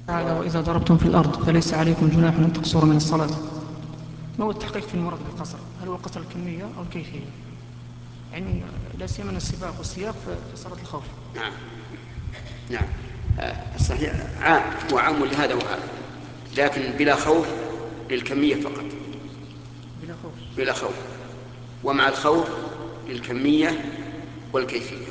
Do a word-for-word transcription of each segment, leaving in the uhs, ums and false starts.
تعالى: وإذا ضربتم في الأرض فليس عليكم جناح أن تقصروا من الصلاة. ما هو التحقيق في المراد بالقصر؟ هل هو قصر الكمية أو الكيفية؟ يعني لا سيما أن السباق والسياق في صلاة الخوف. نعم نعم. آه، الصحيح عام، هو عام لهذا وهذا، لكن بلا خوف للكمية فقط. بلا خوف. بلا خوف، ومع الخوف للكمية والكيفية.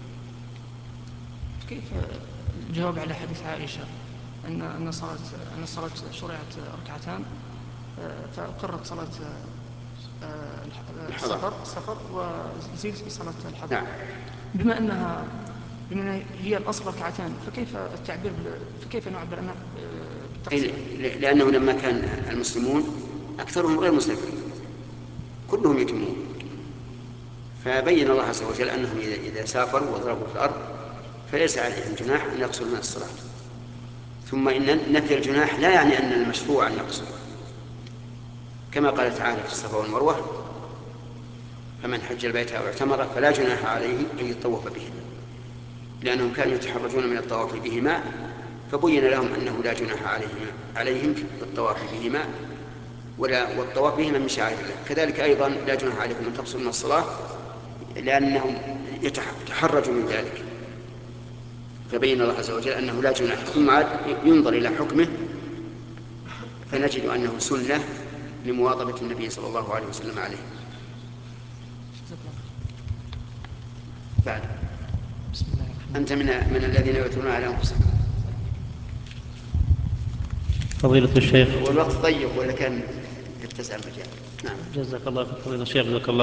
كيف الجواب على حديث عائشة أن أن صلاة أن الصلاة شرعت ركعتان، آه، فأقرت صلاة آه، الحضر. السفر السفر وزيد في صلاة الحضر، نعم. بما أنها بما أنها هي الأصل ركعتان، فكيف التعبير بال... فكيف نعبر عنها آه، أي، بالتقصير؟ لأنه لما كان المسلمون أكثرهم غير مسلمين كلهم يتمون، فبين الله عز وجل أنهم إذا سافروا وضربوا في الأرض فليس عليهم جناح أن يقصروا من الصلاة. ثم إن نفي الجناح لا يعني أن المشروع أن يقصر، كما قال تعالى في الصفا والمروة: فمن حج البيت أو اعتمر فلا جناح عليه أن يطوف بهما، لأنهم كانوا يتحرجون من الطواف بهما، فبين لهم أنه لا جناح عليهم عليهم في الطواف بهما، ولا والطواف بهما من شعائر الله. كذلك أيضا لا جناح عليكم أن تقصروا من الصلاة، لأنهم يتحرجوا من ذلك، فبين الله عز وجل أنه لا جناح. ثم عاد ينظر إلى حكمه فنجد أنه سنة لمواظبة النبي صلى الله عليه وسلم عليه. بعد. بسم الله الرحمن أنت من, من الذين يؤثرون على أنفسهم. فضيلة الشيخ. والوقت طيب ولا كان يتسع المجال؟ نعم. جزاك الله خير فضيلة الشيخ، جزاك الله